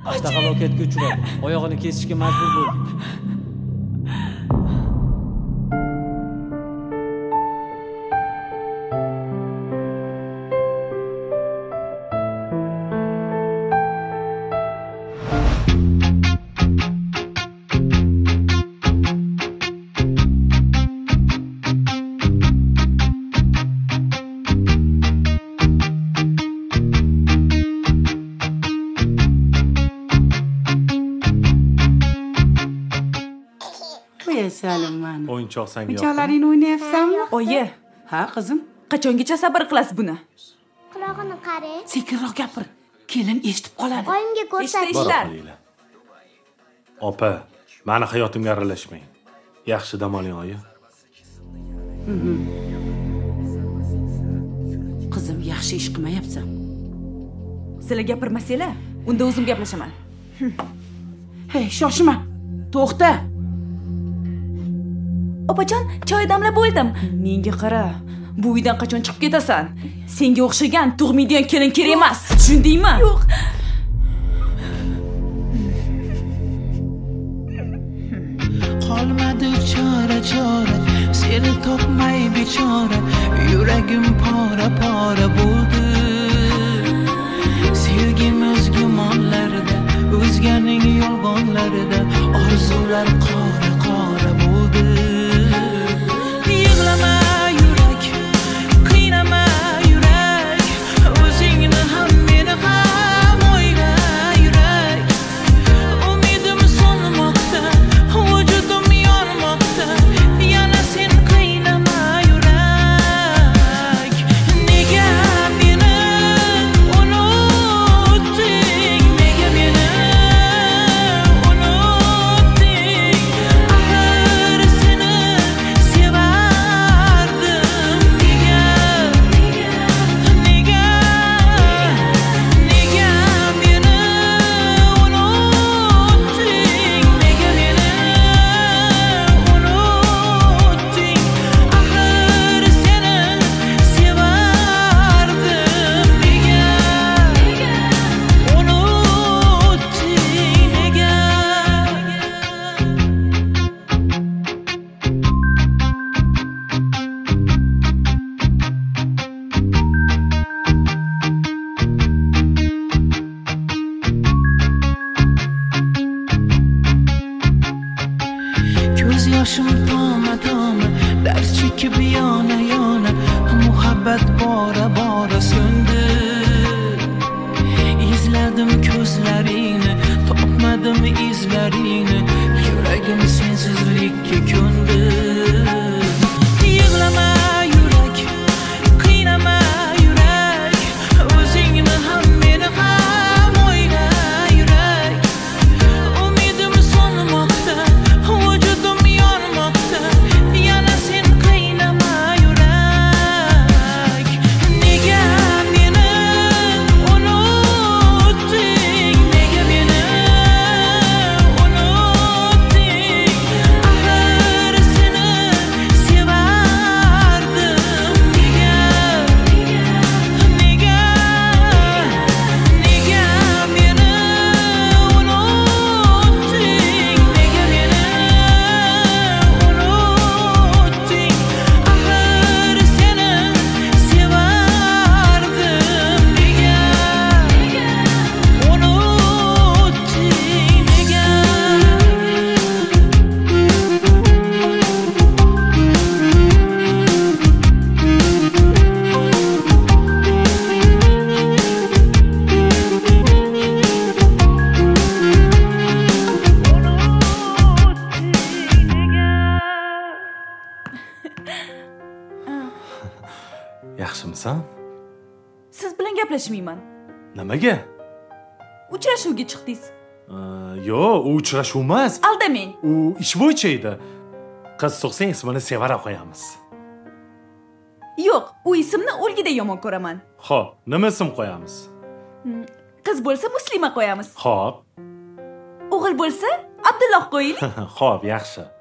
Avtohalokatga uchradi. Oyog'ini kesishga majbur bo'ldik. Salimman. O'yinchoq senga yoqdimi? O'yinchoqlaringni o'ynayapsanmi? Oyi, Ha, qizim. qachongacha sabr qilasiz buni? Qulog'ini qarang. Sekinroq gapir. Kelin eshitib qoladi. Oyimga ko'rsat. Eshitishlar. Opa, meni hayotimga aralashmang. Yaxshi dam oling, oyi. Qizim, yaxshi ish qilmayapsan. Sizlar gapirmasanglar, unda o'zim gaplashaman. Hey, shoshma. To'xta. Opajon, choy damlab bo'ldim. Menga qara. Bu uydan qachon chiqib ketasan? Senga o'xshagan tug'maydigan kelin kerak emas. Tushundingmi? Yo'q. Qolmadi chora seni topmay bechora, yuragim pora bo'ldi. Sevgim o'z gumonlarida, o'zganing yolg'onlarida, orzular qora bo'ldi. Yig'lama yurak, qiynama yurak, o'zingni ham meni ham o'yla yurak. Umidim so'nmoqda, vujudim yonmoqda, yana sen qiynama yurak. Nega meni unutding, nega meni unutding? Axir seni sevardim. Nega meni unutding, nega meni unutding? Axir seni sevardim. Nega unutding, nega? Ko'z yoshim toma dard chekib yona muhabbat bora so'ndi. Izladim ko'zlaringni, topmadim izlaringni, yuragim sensizlikka ko'ndi. Yig'lama yurak, qiynama yurak, o'zingni ham meni ham o'yla yurak. Umidim so'nmoqda, vujudim yonmoqda, yana sen qiynama yurak. Nega meni unutding, nega meni unutding? Axir seni sevardim. Nega meni unutding, nega meni unutding? Axir seni sevardim. Nega unutding, nega? Yaxshimisan? Siz bilan gaplashmayman. Nimaga? Uchrashuvga chiqdingiz. Yo'q, u uchrashuv emas. Aldamang. U ish bo'yicha edi. Qiz so'qsang ismini Sevara qo'yamiz. Yo'q, u ismni o'lgida yomon ko'raman. Xo'p, nima ism qo'yamiz? Qiz bo'lsa Muslima qo'yamiz. Xo'p. O'g'il bo'lsa Abdulloh qo'yaylik. Xo'p, yaxshi.